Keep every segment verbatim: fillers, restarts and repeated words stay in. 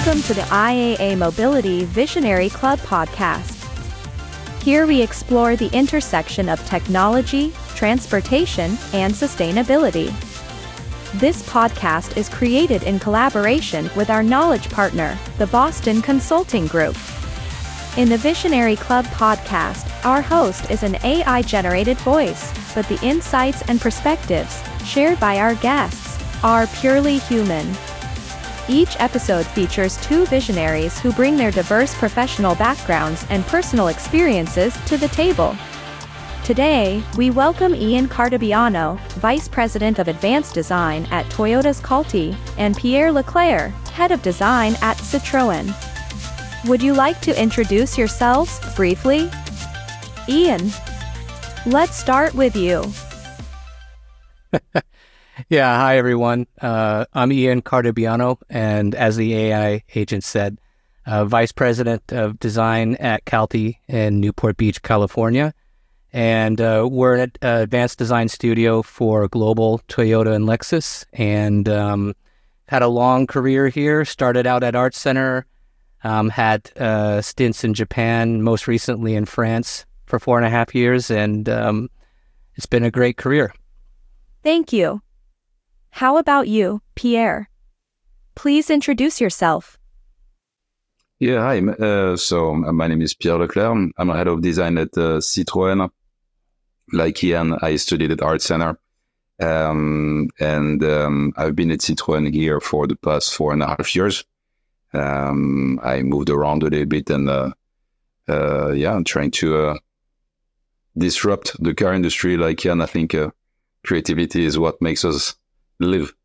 Welcome to the I A A Mobility Visionary Club podcast. Here we explore the intersection of technology, transportation, and sustainability. This podcast is created in collaboration with our knowledge partner, the Boston Consulting Group. In the Visionary Club podcast, our host is an A I-generated voice, but the insights and perspectives shared by our guests are purely human. Each episode features two visionaries who bring their diverse professional backgrounds and personal experiences to the table. Today, we welcome Ian Cartabiano, Vice President of Advanced Design at Toyota's Calty, and Pierre Leclerc, Head of Design at Citroën. Would you like to introduce yourselves briefly? Ian, let's start with you. Yeah, hi everyone. Uh, I'm Ian Cartabiano, and as the A I agent said, uh, Vice President of Design at Calty in Newport Beach, California. And uh, we're an uh, advanced design studio for global Toyota and Lexus, and um, had a long career here. Started out at Art Center, um, had uh, stints in Japan, most recently in France for four and a half years, and um, it's been a great career. Thank you. How about you, Pierre? Please introduce yourself. Yeah, hi. Uh, so my name is Pierre Leclerc. I'm a head of design at uh, Citroën. Like Ian, I studied at Art Center. Um, and um, I've been at Citroën here for the past four and a half years. Um, I moved around a little bit and, uh, uh, yeah, I'm trying to uh, disrupt the car industry. Like Ian, I think uh, creativity is what makes us live.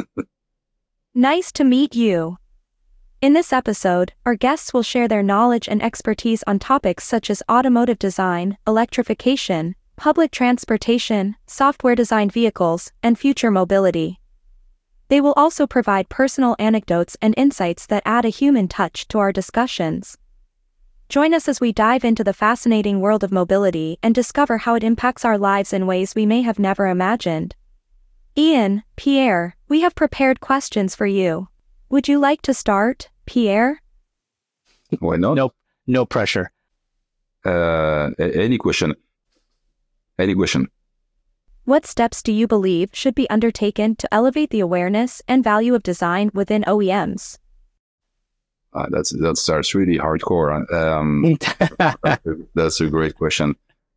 Nice to meet you. In this episode, our guests will share their knowledge and expertise on topics such as automotive design, electrification, public transportation, software-defined vehicles, and future mobility. They will also provide personal anecdotes and insights that add a human touch to our discussions. Join us as we dive into the fascinating world of mobility and discover how it impacts our lives in ways we may have never imagined. Ian, Pierre, we have prepared questions for you. Would you like to start, Pierre? Why not? No, no pressure. Uh, any question? Any question? What steps do you believe should be undertaken to elevate the awareness and value of design within O E Ms? Uh, that's that starts really hardcore. Um, that's a great question.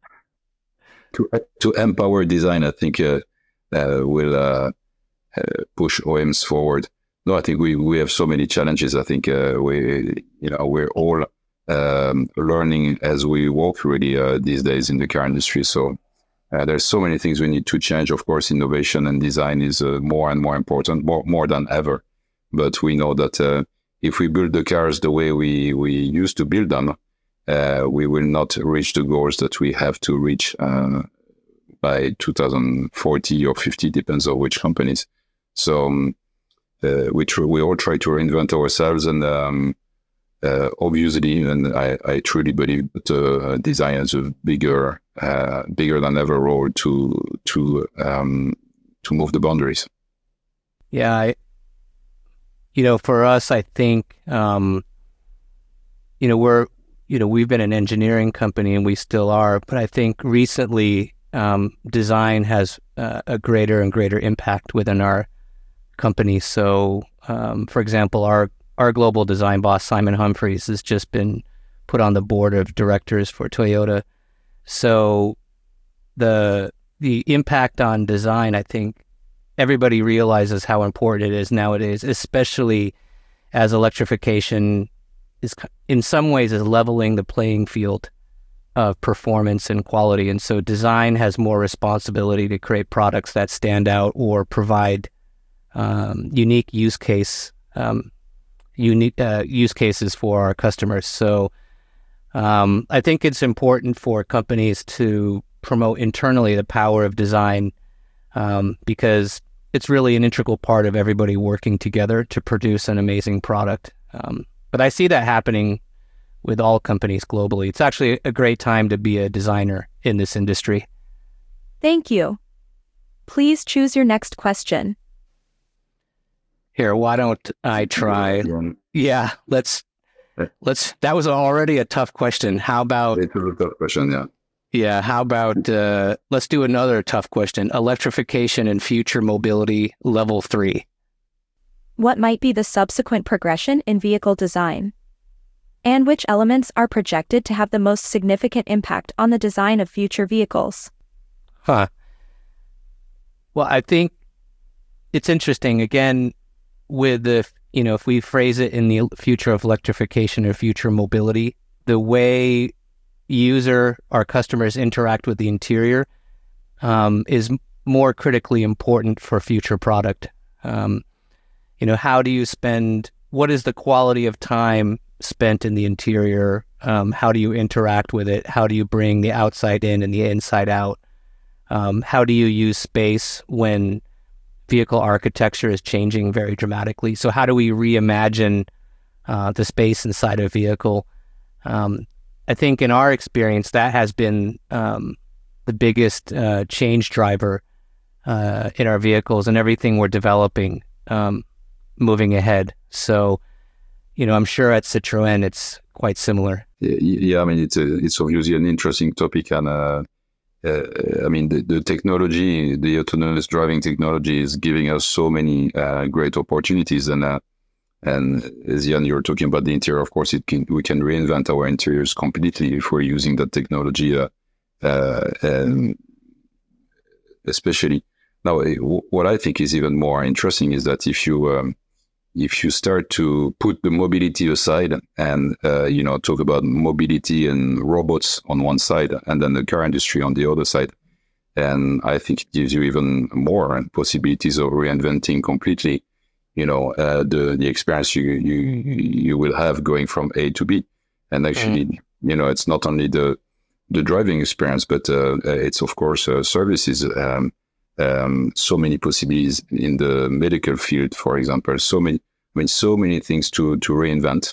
To to empower design, I think uh, uh, will uh, uh, push O E Ms forward. No, I think we, we have so many challenges. I think uh, we you know we're all um, learning as we walk really uh, these days in the car industry. So uh, there's so many things we need to change. Of course, innovation and design is uh, more and more important, more more than ever. But we know that uh, if we build the cars the way we, we used to build them, uh, we will not reach the goals that we have to reach uh, by two thousand forty or fifty, depends on which companies. So um, uh, we tr- we all try to reinvent ourselves, and um, uh, obviously, and I, I truly believe that uh, design has a bigger uh, bigger than ever role to to um, to move the boundaries. Yeah, I, you know, for us, I think, um, you know, we're, you know, we've been an engineering company and we still are, but I think recently um, design has uh, a greater and greater impact within our company. So, um, for example, our, our global design boss, Simon Humphries, has just been put on the board of directors for Toyota. So the, the impact on design, I think, everybody realizes how important it is nowadays, especially as electrification is, in some ways, is leveling the playing field of performance and quality. And so design has more responsibility to create products that stand out or provide um, unique use case, um, unique uh, use cases for our customers. So um, I think it's important for companies to promote internally the power of design, um, because it's really an integral part of everybody working together to produce an amazing product. Um, but I see that happening with all companies globally. It's actually a great time to be a designer in this industry. Thank you. Please choose your next question. Here, why don't I try? Yeah, let's, let's, that was already a tough question. How about, It's a tough question, yeah. yeah, how about, uh, let's do another tough question. Electrification and future mobility, level three. What might be the subsequent progression in vehicle design? And which elements are projected to have the most significant impact on the design of future vehicles? Huh. Well, I think it's interesting, again, with the, you know, if we phrase it in the future of electrification or future mobility, the way user, our customers interact with the interior um, is more critically important for future product. Um, you know, how do you spend, what is the quality of time spent in the interior? Um, how do you interact with it? How do you bring the outside in and the inside out? Um, how do you use space when vehicle architecture is changing very dramatically? So how do we reimagine uh, the space inside a vehicle? Um, I think in our experience, that has been um, the biggest uh, change driver uh, in our vehicles and everything we're developing um, moving ahead. So, you know, I'm sure at Citroën, it's quite similar. Yeah, yeah I mean, it's a, it's obviously an interesting topic. And uh, uh, I mean, the, the technology, the autonomous driving technology is giving us so many uh, great opportunities. And uh, and as Jan, you were talking about the interior, of course, it can we can reinvent our interiors completely if we're using that technology. Uh, uh, and especially now, what I think is even more interesting is that if you um, if you start to put the mobility aside and, uh, you know, talk about mobility and robots on one side and then the car industry on the other side, and I think it gives you even more possibilities of reinventing completely, you know, uh, the, the experience you, you, you will have going from A to B. And actually, mm. you know, it's not only the, the driving experience, but uh, it's, of course, uh, services. Um, Um, so many possibilities in the medical field, for example. So many, I mean, so many things to to reinvent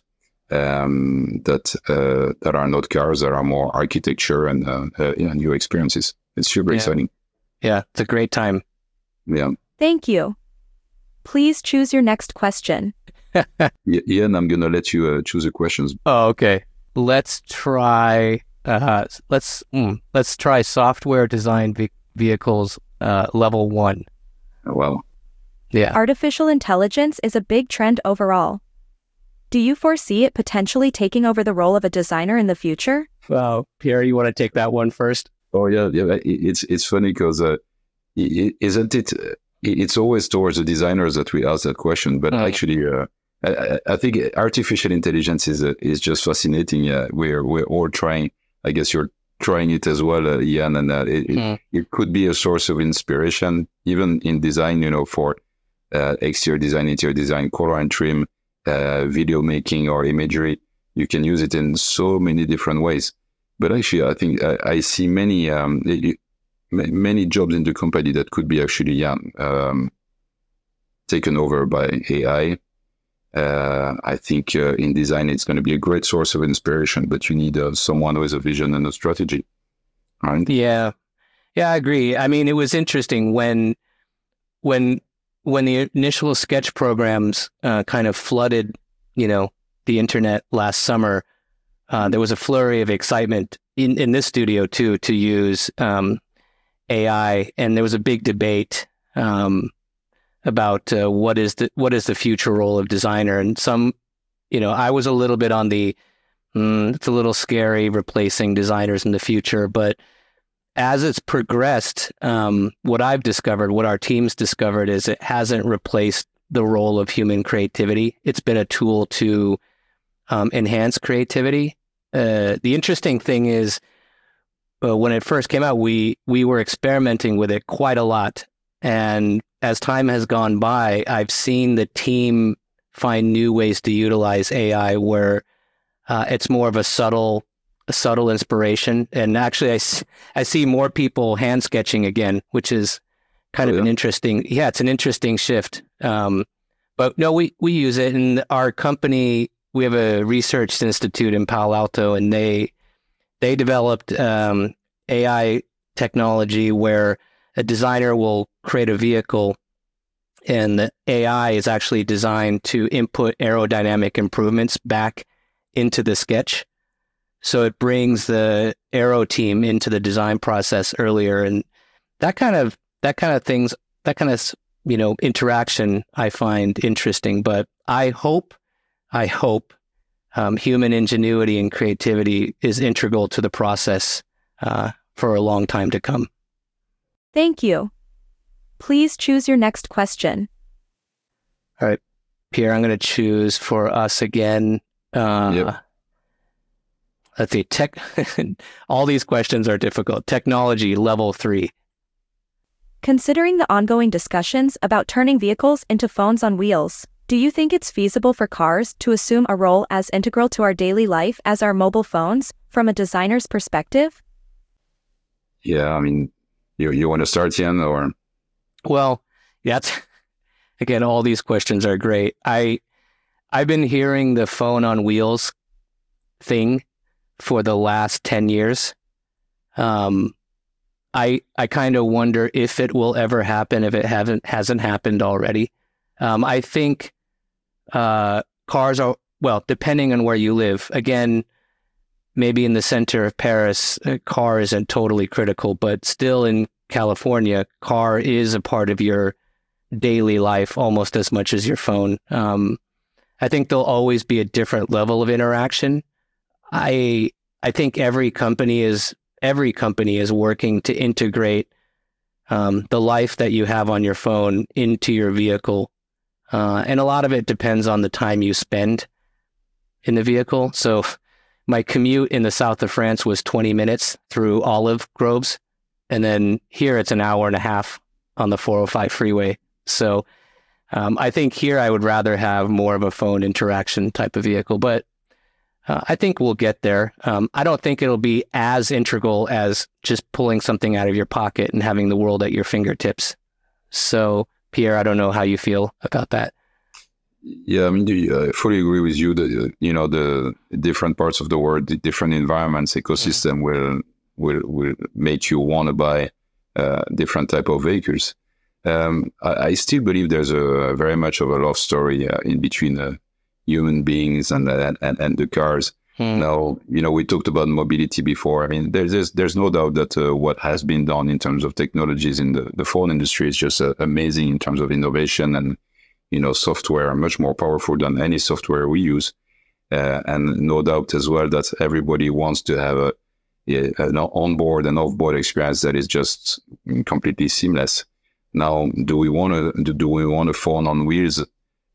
um, that uh, that are not cars, that are more architecture and uh, uh, yeah, new experiences. It's super yeah. exciting. Yeah, it's a great time. Yeah. Thank you. Please choose your next question. Ian, I'm gonna let you uh, choose the questions. Oh, okay. Let's try. Uh, let's mm, let's try software design ve- vehicles. Uh, level one. Oh, wow. Yeah. Artificial intelligence is a big trend overall. Do you foresee it potentially taking over the role of a designer in the future? Well, Pierre, you want to take that one first? Oh yeah, yeah. It's it's funny because uh, isn't it? It's always towards the designers that we ask that question, but mm. actually, uh, I, I think artificial intelligence is uh, is just fascinating. Uh, we're we're all trying. I guess you're trying it as well, uh, Ian, and uh, it, mm. it, it could be a source of inspiration, even in design, you know, for uh, exterior design, interior design, color and trim, uh, video making or imagery. You can use it in so many different ways. But actually, I think I, I see many um, many jobs in the company that could be actually yeah, um, taken over by A I. Uh, I think uh, in design, it's going to be a great source of inspiration, but you need uh, someone who has a vision and a strategy. Right? Yeah. Yeah, I agree. I mean, it was interesting when, when, when the initial sketch programs uh, kind of flooded, you know, the internet last summer, uh, there was a flurry of excitement in, in this studio too, to use um, A I. And there was a big debate, um, about uh, what is the what is the future role of designer, and some, you know, I was a little bit on the mm, it's a little scary replacing designers in the future, but as it's progressed, um, what I've discovered, what our team's discovered, is it hasn't replaced the role of human creativity. It's been a tool to um, enhance creativity. Uh, the interesting thing is, uh, when it first came out, we we were experimenting with it quite a lot, and as time has gone by, I've seen the team find new ways to utilize A I where uh, it's more of a subtle, a subtle inspiration. And actually, I, I see more people hand sketching again, which is kind oh, of yeah. an interesting, yeah, it's an interesting shift. Um, but no, we, we use it in our company. We have a research institute in Palo Alto, and they, they developed um, A I technology where a designer will create a vehicle And the A I is actually designed to input aerodynamic improvements back into the sketch. So it brings the aero team into the design process earlier. And that kind of, that kind of things, that kind of, you know, interaction I find interesting. But I hope, I hope um, human ingenuity and creativity is integral to the process uh, for a long time to come. Thank you. Please choose your next question. All right, Pierre, I'm going to choose for us again. Uh, Yep. Let's see, tech. All these questions are difficult. Technology, level three. Considering the ongoing discussions about turning vehicles into phones on wheels, do you think it's feasible for cars to assume a role as integral to our daily life as our mobile phones, from a designer's perspective? Yeah, I mean, you you want to start, Jan, or? Well, yeah, that's, again, all these questions are great. I, I've been hearing the phone on wheels thing for the last ten years. Um, I I kind of wonder if it will ever happen, if it haven't hasn't happened already. Um, I think uh, cars are, well, depending on where you live. Again, maybe in the center of Paris, a car isn't totally critical, but still in California, car is a part of your daily life almost as much as your phone. Um, I think there'll always be a different level of interaction. I I think every company is every company is working to integrate um, the life that you have on your phone into your vehicle, uh, and a lot of it depends on the time you spend in the vehicle. So, my commute in the south of France was twenty minutes through olive groves, and then here it's an hour and a half on the four oh five freeway. So, um, I think here I would rather have more of a phone interaction type of vehicle, but Uh, I think we'll get there. Um, I don't think it'll be as integral as just pulling something out of your pocket and having the world at your fingertips. So, Pierre, I don't know how you feel about that. Yeah, I mean, I fully agree with you that, uh, you know, the different parts of the world, the different environments, ecosystem mm-hmm. will, will, will make you want to buy uh, different type of vehicles. Um, I, I still believe there's a very much of a love story uh, in between uh, human beings and, and and and the cars. Hmm. Now, you know, we talked about mobility before. I mean, there's there's, there's no doubt that uh, what has been done in terms of technologies in the, the phone industry is just uh, amazing in terms of innovation and, you know, software, much more powerful than any software we use. Uh, and no doubt as well that everybody wants to have a, a an onboard and off-board experience that is just completely seamless. Now, do we want to do we want a phone on wheels?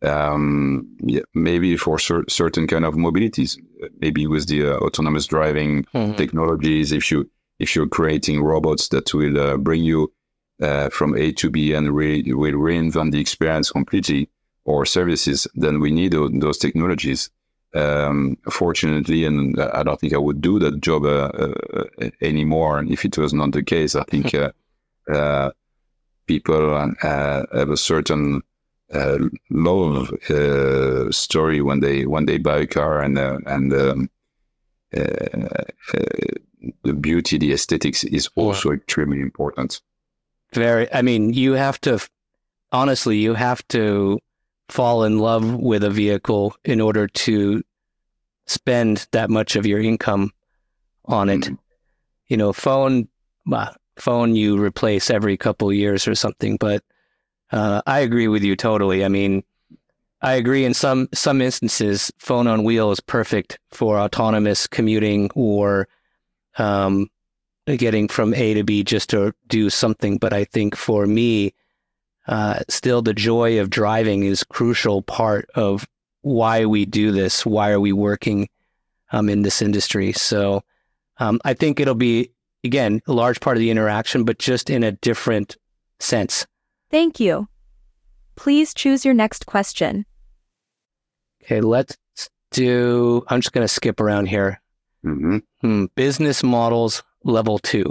Um, yeah, maybe for cer- certain kind of mobilities, maybe with the uh, autonomous driving mm-hmm. technologies. If you if you're creating robots that will uh, bring you uh, from A to B and re- will reinvent the experience completely, or services, then we need those, those technologies. Um, fortunately, and I don't think I would do that job uh, uh, anymore if it was not the case. I think uh, uh, people uh, have a certain Uh, love uh, story when they when they buy a car, and uh, and um, uh, uh, the beauty, the aesthetics is also yeah. extremely important. Very. I mean, you have to honestly, you have to fall in love with a vehicle in order to spend that much of your income on it. Mm-hmm. You know, phone, uh, phone you replace every couple of years or something, but. Uh, I agree with you totally. I mean, I agree in some some instances, phone on wheel is perfect for autonomous commuting or um, getting from A to B just to do something. But I think for me, uh, still the joy of driving is a crucial part of why we do this. Why are we working um, in this industry? So um, I think it'll be, again, a large part of the interaction, but just in a different sense. Thank you. Please choose your next question. Okay, let's do, I'm just going to skip around here. Mm-hmm. Hmm, business models, level two.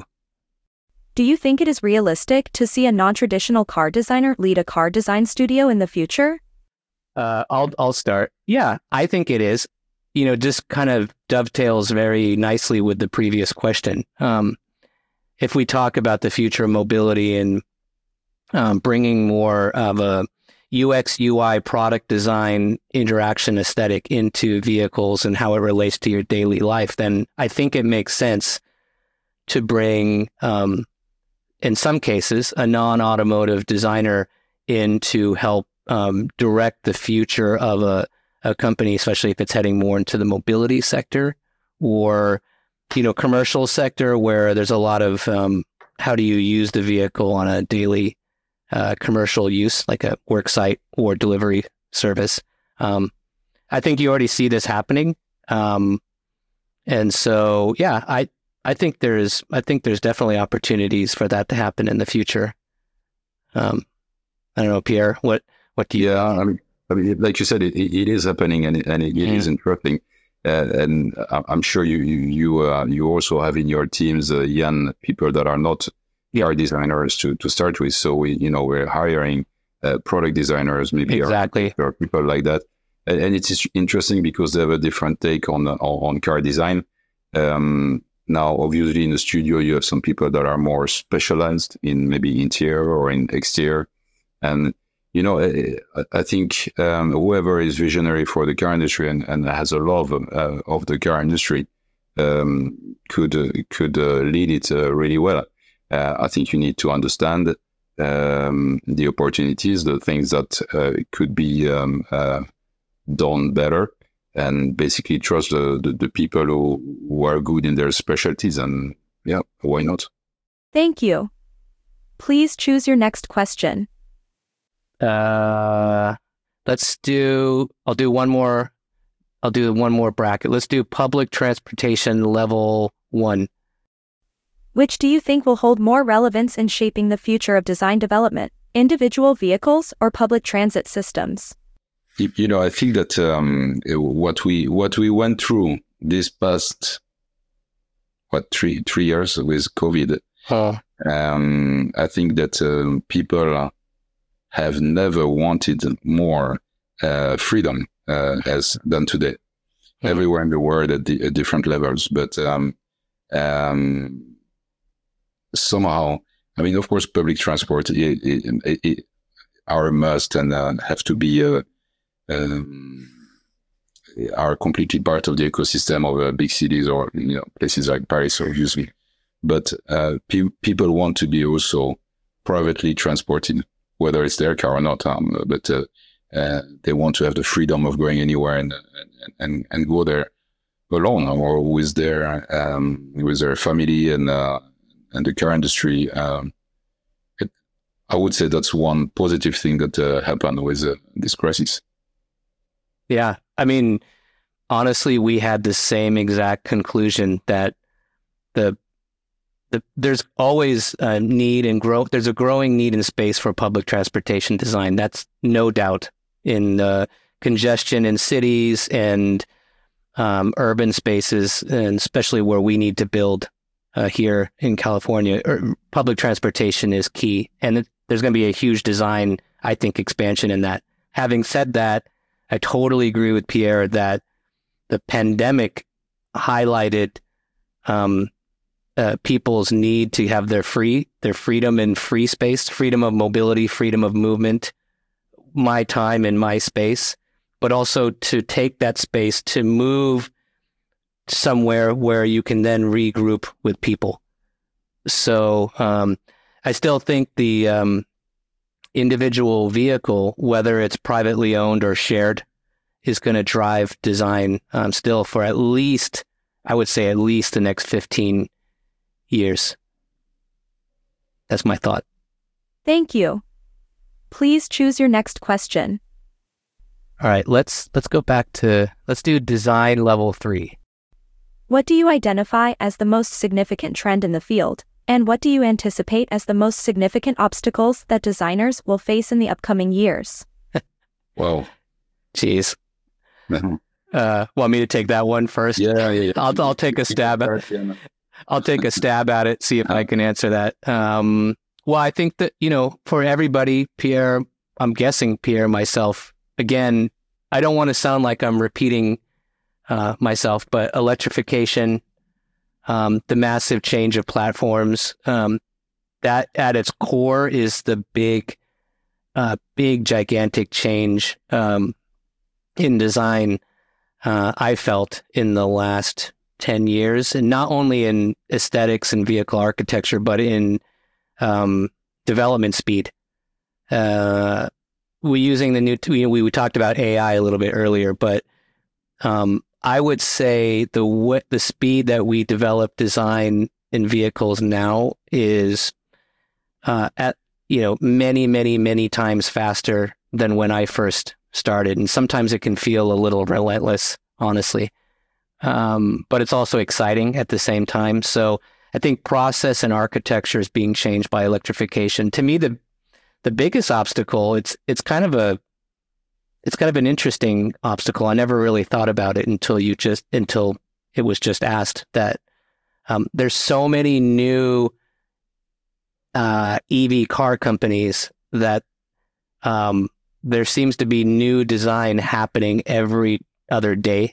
Do you think it is realistic to see a non-traditional car designer lead a car design studio in the future? Uh, I'll I'll start. Yeah, I think it is. You know, just kind of dovetails very nicely with the previous question. Um, if we talk about the future of mobility and Um, bringing more of a U X, U I, product design, interaction aesthetic into vehicles and how it relates to your daily life, then I think it makes sense to bring, um, in some cases, a non-automotive designer in to help um, direct the future of a, a company, especially if it's heading more into the mobility sector or, you know, commercial sector where there's a lot of um, how do you use the vehicle on a daily uh, commercial use, like a work site or delivery service. Um, I think you already see this happening. Um, and so, yeah, I, I think there's, I think there's definitely opportunities for that to happen in the future. Um, I don't know, Pierre, what, what do you? Yeah, I mean, I mean, like you said, it, it is happening, and it, and it mm. is interesting. Uh, and I'm sure you you you, uh, you also have in your teams uh, young people that are not car designers to to start with. So we, you know, we're hiring uh, product designers, maybe exactly, or, or people like that. And, and it's interesting because they have a different take on on, on car design. Um, now, obviously, in the studio, you have some people that are more specialized in maybe interior or in exterior. And, you know, I, I think um, whoever is visionary for the car industry and, and has a love of, uh, of the car industry um, could uh, could uh, lead it uh, really well. Uh, I think you need to understand um, the opportunities, the things that uh, could be um, uh, done better, and basically trust the, the, the people who, who are good in their specialties. And yeah, why not? Thank you. Please choose your next question. Uh, let's do, I'll do one more, I'll do one more bracket. Let's do public transportation level one. Which do you think will hold more relevance in shaping the future of design development, individual vehicles or public transit systems? You know, I think that um, what we what we went through this past, what, three three years with COVID, huh. um, I think that uh, people have never wanted more uh, freedom uh, as than today. Hmm. Everywhere in the world at, the, at different levels, but um, um, somehow, I mean, of course, public transport it, it, it, are a must and uh, have to be uh, um, are completely part of the ecosystem of uh, big cities or, you know, places like Paris, obviously. But uh, pe- people want to be also privately transported, whether it's their car or not, um, but uh, uh, they want to have the freedom of going anywhere and and, and, and go there alone or with their um, with their family and uh, and the car industry. Um, it, I would say that's one positive thing that uh, happened with uh, this crisis. Yeah, I mean, honestly, we had the same exact conclusion that the The, there's always a need and growth. There's a growing need in space for public transportation design. That's no doubt in uh, congestion in cities and um, urban spaces, and especially where we need to build uh, here in California. Er, public transportation is key, and it, there's going to be a huge design, I think, expansion in that. Having said that, I totally agree with Pierre that the pandemic highlighted um, Uh, people's need to have their free, their freedom in free space, freedom of mobility, freedom of movement, my time in my space, but also to take that space to move somewhere where you can then regroup with people. So um, I still think the um, individual vehicle, whether it's privately owned or shared, is going to drive design um, still for at least, I would say at least the next fifteen years. That's my thought. Thank you. Please choose your next question. All right, let's let's go back to, let's do design level three. What do you identify as the most significant trend in the field, and what do you anticipate as the most significant obstacles that designers will face in the upcoming years? Wow. Jeez. uh, want me to take that one first? Yeah, yeah, yeah. I'll, I'll take a stab at it. I'll take a stab at it, see if I can answer that. Um, well, I think that, you know, for everybody, Pierre, I'm guessing Pierre, myself, again, I don't want to sound like I'm repeating uh, myself, but electrification, um, the massive change of platforms, um, that at its core is the big uh, big, gigantic change um, in design uh, I felt in the last ten years, and not only in aesthetics and vehicle architecture, but in um, development speed. Uh, we using the new, you know, we, we talked about A I a little bit earlier, but um, I would say the the speed that we develop design in vehicles now is uh, at you know many, many, many times faster than when I first started, and sometimes it can feel a little relentless, honestly. Um, but it's also exciting at the same time. So I think process and architecture is being changed by electrification. To me, the the biggest obstacle, it's it's kind of a it's kind of an interesting obstacle. I never really thought about it until you just until it was just asked that um, there's so many new uh, E V car companies that um, there seems to be new design happening every other day.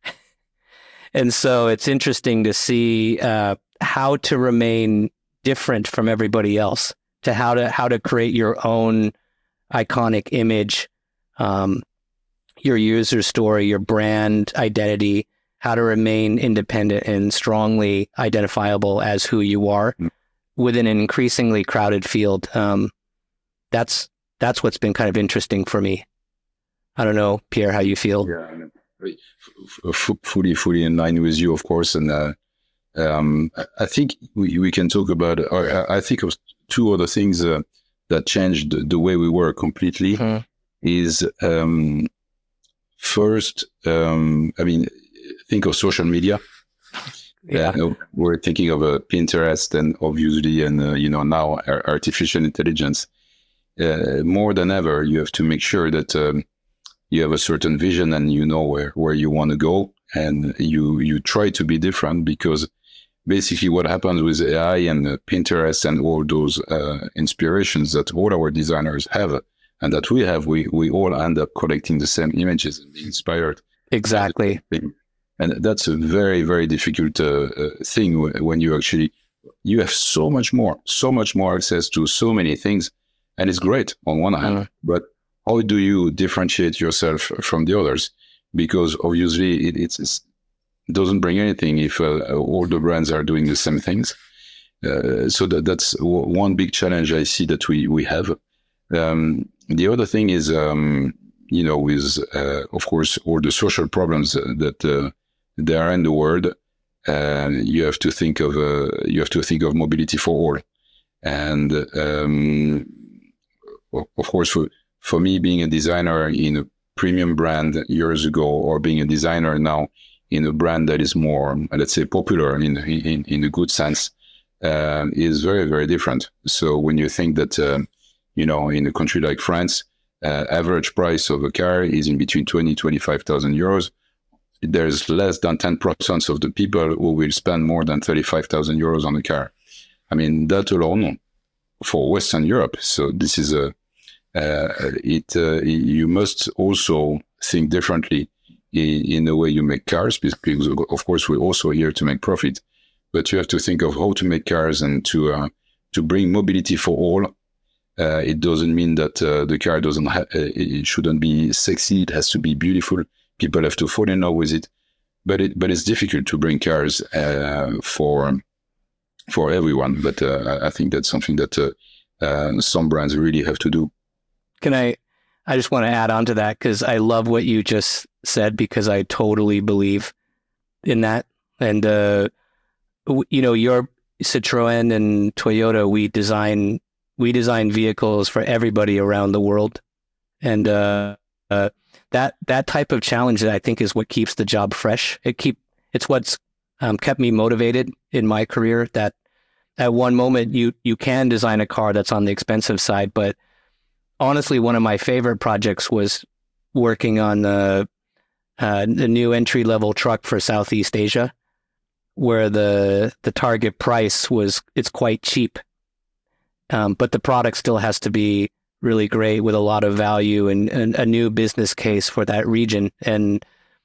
And so it's interesting to see uh, how to remain different from everybody else, to how to how to create your own iconic image, um, your user story, your brand identity, how to remain independent and strongly identifiable as who you are within an increasingly crowded field. Um, that's that's what's been kind of interesting for me. I don't know, Pierre, how you feel. Yeah, f- fully, fully in line with you, of course. And uh, um, I think we, we can talk about, or I think of two other things uh, that changed the way we work completely. Mm-hmm. Is um, first, um, I mean, think of social media. Yeah, uh, we're thinking of uh, Pinterest and obviously, and uh, you know now artificial intelligence. Uh, more than ever, you have to make sure that um, you have a certain vision and you know where, where you want to go, and you you try to be different, because basically what happens with A I and uh, Pinterest and all those uh, inspirations that all our designers have and that we have, we, we all end up collecting the same images and being inspired. Exactly. And that's a very, very difficult uh, uh, thing when you actually, you have so much more, so much more access to so many things. And it's great on one hand, mm. but how do you differentiate yourself from the others? Because obviously it it's, it's, doesn't bring anything if uh, all the brands are doing the same things. Uh, so that, that's w- one big challenge I see that we, we have. Um, the other thing is, um, you know, with, uh, of course, all the social problems that uh, there are in the world, uh, you have to think of, uh, you have to think of mobility for all. And, um, of course, for, for me, being a designer in a premium brand years ago, or being a designer now in a brand that is more, let's say, popular in in, in a good sense, uh, is very, very different. So when you think that, uh, you know, in a country like France, uh, average price of a car is in between twenty, twenty-five thousand euros, there's less than ten percent of the people who will spend more than thirty-five thousand euros on a car. I mean, that alone for Western Europe. So this is a, uh, it, uh, you must also think differently in, in the way you make cars, because of course we're also here to make profit, but you have to think of how to make cars and to, uh, to bring mobility for all. Uh, it doesn't mean that uh, the car doesn't ha- it shouldn't be sexy. It has to be beautiful. People have to fall in love with it, but it but it's difficult to bring cars uh, for for everyone. But uh, I think that's something that uh, uh, some brands really have to do. Can I? I just want to add on to that, because I love what you just said, because I totally believe in that. And uh, you know, your Citroën and Toyota, we design. We design vehicles for everybody around the world. And uh, uh, that that type of challenge, I think, is what keeps the job fresh. It keep It's what's um, kept me motivated in my career, that at one moment you, you can design a car that's on the expensive side. But honestly, one of my favorite projects was working on the, uh, the new entry-level truck for Southeast Asia, where the the target price was, it's quite cheap. Um, but the product still has to be really great with a lot of value and, and a new business case for that region. And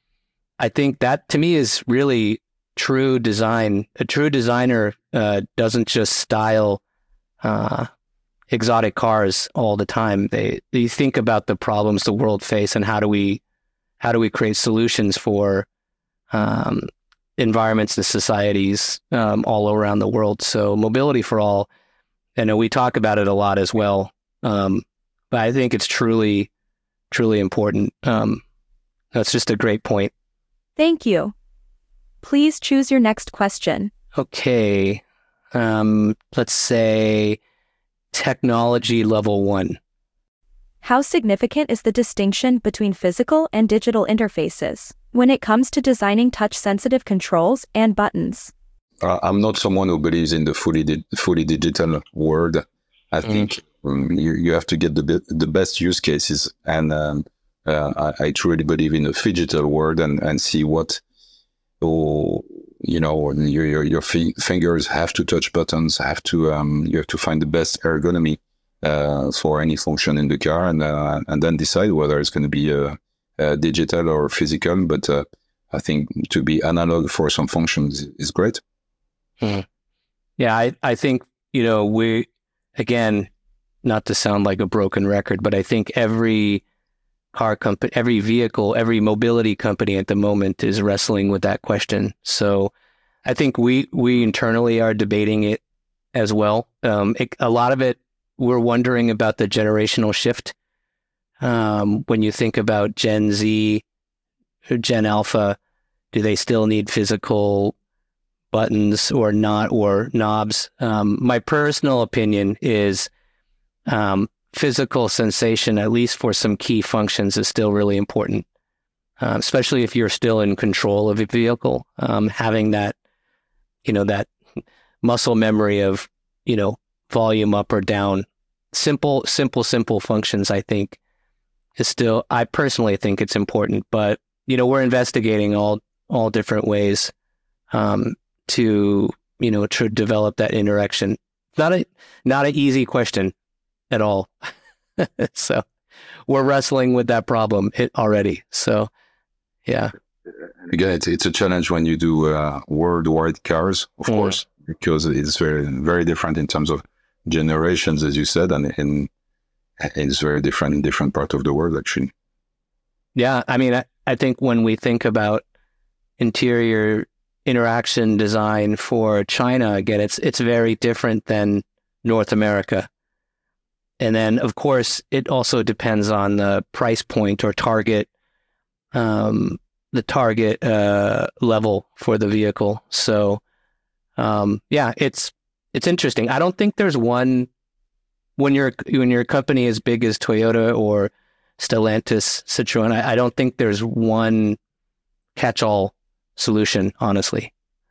I think that, to me, is really true design. A true designer uh, doesn't just style uh, exotic cars all the time. They, they think about the problems the world face and how do we, how do we create solutions for um, environments and societies um, all around the world. So mobility for all, I know we talk about it a lot as well, um, but I think it's truly, truly important. Um, that's just a great point. Thank you. Please choose your next question. Okay. Um, let's say technology level one. How significant is the distinction between physical and digital interfaces when it comes to designing touch-sensitive controls and buttons? Uh, I'm not someone who believes in the fully di- fully digital world. I mm. think um, you, you have to get the be- the best use cases, and um, uh, I, I truly believe in the phygital world and, and see what, oh, you know, your your, your f- fingers have to touch buttons, have to um, you have to find the best ergonomy uh, for any function in the car, and uh, and then decide whether it's going to be a, a digital or physical. But uh, I think to be analog for some functions is great. Hmm. Yeah, I, I think, you know, we, again, not to sound like a broken record, but I think every car company, every vehicle, every mobility company at the moment is wrestling with that question. So I think we, we internally are debating it as well. Um, it, a lot of it, we're wondering about the generational shift. Um, when you think about Gen Z, or Gen Alpha, do they still need physical buttons or not, or knobs? Um, my personal opinion is um, physical sensation, at least for some key functions, is still really important, uh, especially if you're still in control of a vehicle. Um, having that, you know, that muscle memory of, you know, volume up or down, simple, simple, simple functions, I think is still, I personally think it's important, but, you know, we're investigating all, all different ways um, to, you know, to develop that interaction. Not a, not an easy question at all. So we're wrestling with that problem already. So, yeah. Again, it's, it's a challenge when you do uh, worldwide cars, of mm. course, because it's very, very different in terms of generations, as you said, and, and it's very different in different parts of the world, actually. Yeah. I mean, I, I think when we think about interior interaction design for China, again, it's it's very different than North America. And then, of course, it also depends on the price point or target, um, the target uh, level for the vehicle. So, um, yeah, it's it's interesting. I don't think there's one when you're when you're a company as big as Toyota or Stellantis, Citroen. I, I don't think there's one catch-all solution, honestly.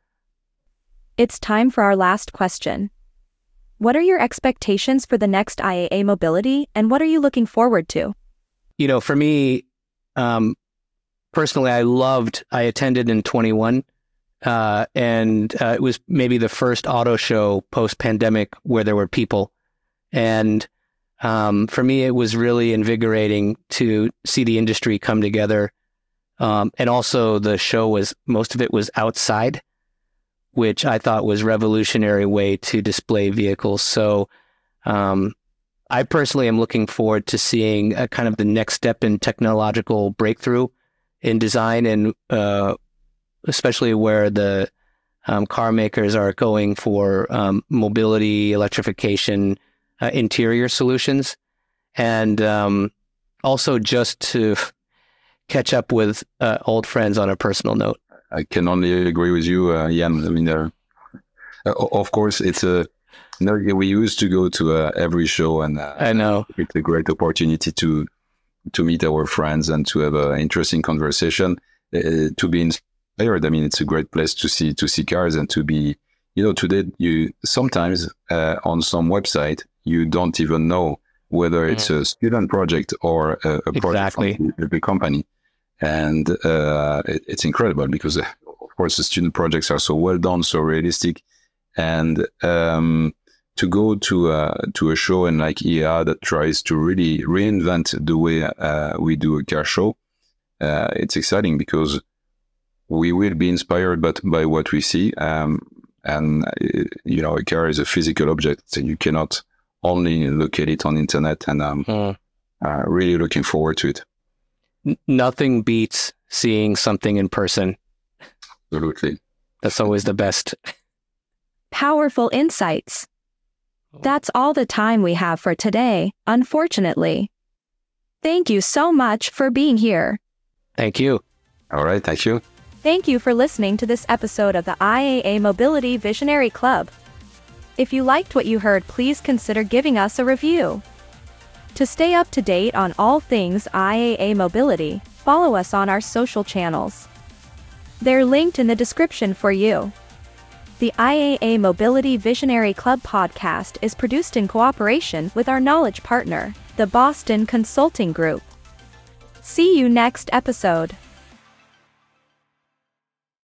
It's time for our last question. What are your expectations for the next I A A Mobility, and what are you looking forward to? You know, for me, um, personally, I loved, I attended in twenty-one, uh, and uh, it was maybe the first auto show post-pandemic where there were people. And um, for me, it was really invigorating to see the industry come together. Um, and also the show was, most of it was outside, which I thought was a revolutionary way to display vehicles. So um, I personally am looking forward to seeing a kind of the next step in technological breakthrough in design, and uh, especially where the um, car makers are going for um, mobility, electrification, uh, interior solutions. And um, also just to catch up with uh, old friends on a personal note. I can only agree with you, uh, Jan. I mean, uh, of course, it's a. You know, we used to go to uh, every show, and uh, I know it's a great opportunity to to meet our friends and to have an interesting conversation, uh, to be inspired. I mean, it's a great place to see to see cars and to be. You know, today you sometimes uh, on some website you don't even know whether it's mm. a student project or a, a project exactly. from the, the company. And uh, it, it's incredible because, uh, of course, the student projects are so well done, so realistic. And um, to go to uh, to a show and like I A A that tries to really reinvent the way uh, we do a car show, uh, it's exciting because we will be inspired by, by what we see. Um, and, uh, you know, a car is a physical object, so you cannot only look at it on internet, and um, Mm. uh, really looking forward to it. N- nothing beats seeing something in person. Absolutely. That's always the best. Powerful insights. That's all the time we have for today, unfortunately. Thank you so much for being here. Thank you. All right. Thank you. Thank you for listening to this episode of the I A A Mobility Visionary Club. If you liked what you heard, please consider giving us a review. To stay up to date on all things I A A Mobility, follow us on our social channels. They're linked in the description for you. The I A A Mobility Visionary Club podcast is produced in cooperation with our knowledge partner, the Boston Consulting Group. See you next episode.